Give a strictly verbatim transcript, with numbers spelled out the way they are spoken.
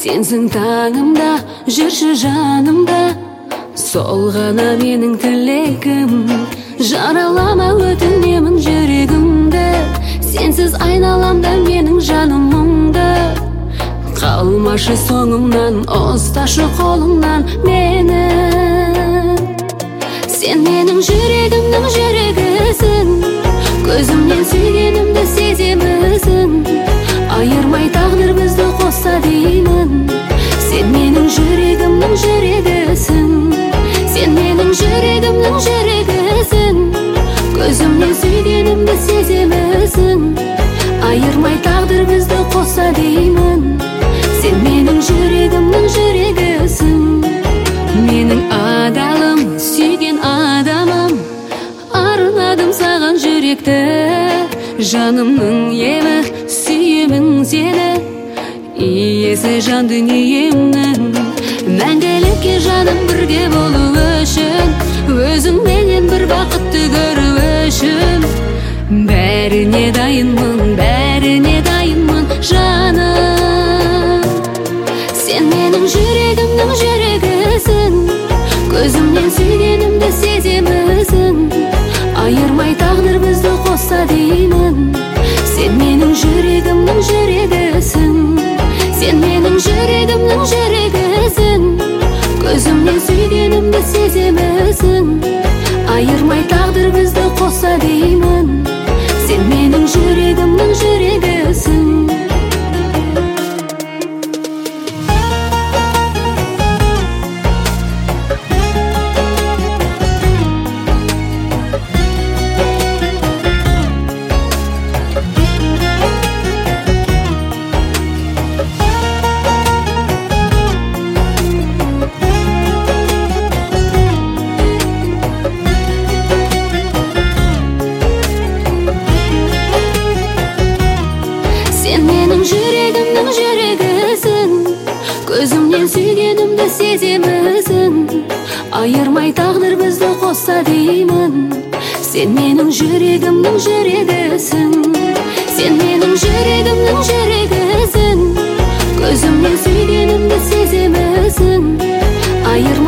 Сенсің таңымда, жүрші жанымда, сол ғана менің тілегім. Жаралама өтінемін жүрегімді, сенсіз айналамда менің жаным мұңды. Қалмашы соңымнан, ұсташы қолымнан мені. Сен менің жүрегімнің жүрегісің, көзімнен сүйгенімді сеземісің. Айырмай тағдыр бізді қосса деймін. Сен менің жүрегімнің жүрегісің, сен менің жүрегімнің жүрегісің. Көзімнен сүйгенімді сеземісің. Айырмай тағдыр бізді қосса деймін. Сен менің жүрегімнің жүрегісің. Менің адалым, сүйген адамым, арнадым саған жүректі. Жанымның емі, сүйемін сені, иесі жан дүниемнің. Мәңгілікке жаным бірге болу үшін, өзіңменен бір бақытты көру үшін. Бәріне дайынмын, бәріне дайынмын жаным. Сен менің жүрегімнің жүрегісің, көзімнен сүйгенімді сеземісің. Айырмай тағдыр бізді қосса деймін. Сен менің жүрегімнің жүрегісің, сен менің жүрегімнің жүрегісің. Көзімнен сүйгенімді сеземісің. Айырмай тағдыр бізді қосса деймін. Сен менің жүрегімнің жүрегісің. Жүрегімнің жүрегісің, көзімнен сүйгенімді сеземісің. Айырмай тағдыр бізді қосса деймін. Сен менің жүрегімнің жүрегісің, сен менің жүрегімнің жүрегісің. Көзімнен сүйгенімді сеземісің. Айырмай